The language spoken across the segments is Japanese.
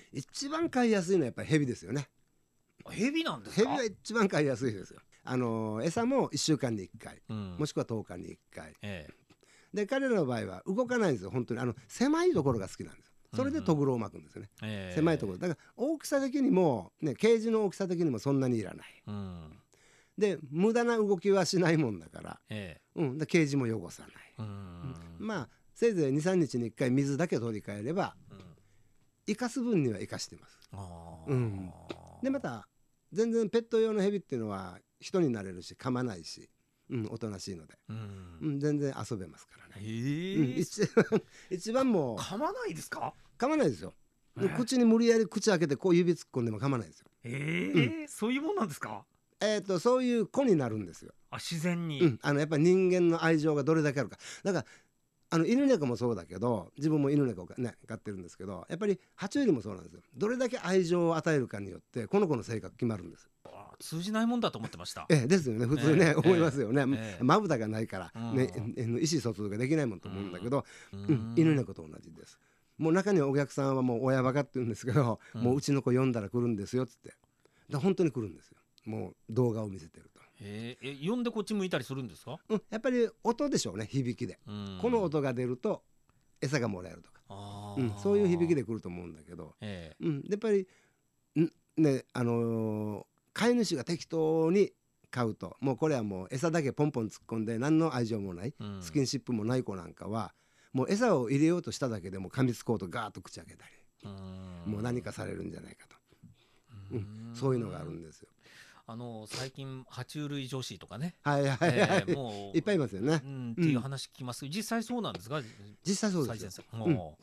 一番飼いやすいのはやっぱりヘビですよね。 ヘビなんですか？ ヘビは一番飼いやすいですよ。餌も1週間に1回、もしくは10日に1回、で彼らの場合は動かないんですよ。本当に狭いところが好きなんですよ。それでトグロを巻くんですよね、狭いところだから大きさ的にも、ね、ケージの大きさ的にもそんなにいらない、で無駄な動きはしないもんだから、でケージも汚さない、まあせいぜい 2,3 日に1回水だけ取り替えれば、生かす分には生かしてます。でまた全然ペット用のヘビっていうのは人になれるし噛まないし、おとなしいので、全然遊べますからね。一番もう噛まないですか？ 噛まないですよ。口に無理やり口開けてこう指突っ込んでも噛まないですよ。 そういうもんなんですか？ そういう子になるんですよ。 自然に、 やっぱり人間の愛情がどれだけあるか。だから犬猫もそうだけど、自分も犬猫を、ね、飼ってるんですけど、やっぱり爬虫類もそうなんですよ。どれだけ愛情を与えるかによってこの子の性格決まるんです。 通じないもんだと思ってました。 ですよね、普通ね、思いますよね。まぶたがないから、ね、意思疎通ができないもんと思うんだけど、犬猫と同じです。もう中にはお客さんはもう親バカって言うんですけど、もううちの子呼んだら来るんですよっつって、本当に来るんですよ。もう動画を見せてると。 呼んでこっち向いたりするんですか？ やっぱり音でしょうね、響きで。この音が出ると餌がもらえるとか、そういう響きで来ると思うんだけど、やっぱりね、飼い主が適当に飼うと、もうこれはもう餌だけポンポン突っ込んで何の愛情もない、スキンシップもない子なんかはもう餌を入れようとしただけでも噛みつこうとガーッと口開けたり、もう何かされるんじゃないかと、そういうのがあるんですよ。 最近爬虫類女子とかね、 もういっぱいいますよね、 っていう話聞きます。実際そうなんですか？ 実際そうですよ。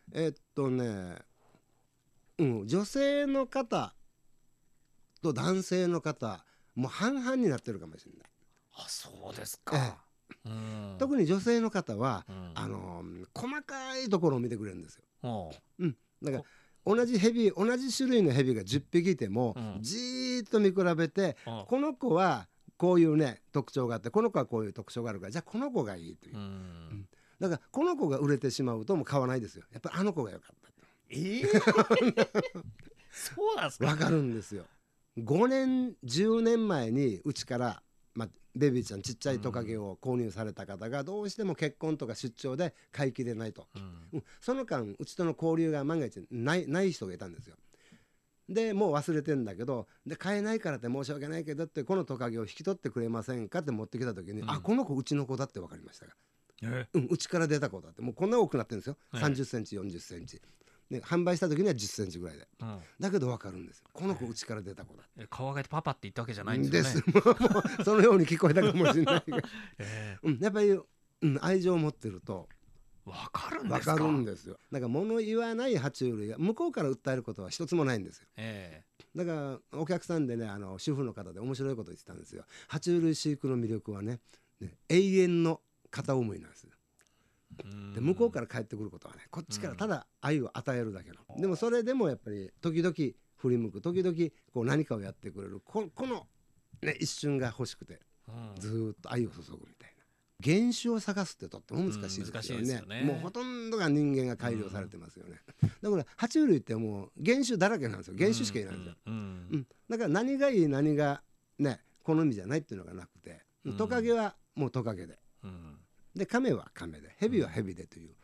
女性の方と男性の方もう半々になってるかもしれない。 そうですか。 特に女性の方は、細かいところを見てくれるんですよ。だから同じ種類のヘビが10匹いても、じーっと見比べて、この子はこういうね特徴があって、この子はこういう特徴があるから、じゃあこの子がいいという、だからこの子が売れてしまうともう買わないですよ。やっぱりあの子が良かったそうなんですか？ わかるんですよ。5年10年前にうちから、ベビーちゃんちっちゃいトカゲを購入された方がどうしても結婚とか出張で飼いきれないと、その間うちとの交流が万が一ない人がいたんですよ。でもう忘れてんだけど、で買えないからって申し訳ないけどって、このトカゲを引き取ってくれませんかって持ってきた時に、この子うちの子だって分かりましたが、うちから出た子だって、もうこんな大きくなってるんですよ。30センチ40センチで販売した時には10センチぐらいで、だけど分かるんですよ。この子うちから出た子だ。 顔上げてパパって言ったわけじゃないんですよね。 もうそのように聞こえたかもしれないが、やっぱり、愛情を持ってると分かるんですか？ 分かるんですよ。だから物言わない爬虫類が向こうから訴えることは一つもないんですよ。だからお客さんでね、主婦の方で面白いこと言ってたんですよ。爬虫類飼育の魅力はね、永遠の片思いなんですよ。で向こうから帰ってくることはね、こっちからただ愛を与えるだけの、でもそれでもやっぱり時々振り向く、時々こう何かをやってくれる、この、一瞬が欲しくて、ずーっと愛を注ぐみたいな。原種を探すってとっても難しいですよね。もうほとんどが人間が改良されてますよね。だから爬虫類ってもう原種だらけなんですよ。原種しかいないんですよ。だから何がいい何がね好みじゃないっていうのがなくて、トカゲはもうトカゲで、でカメはカメで、ヘビはヘビでという、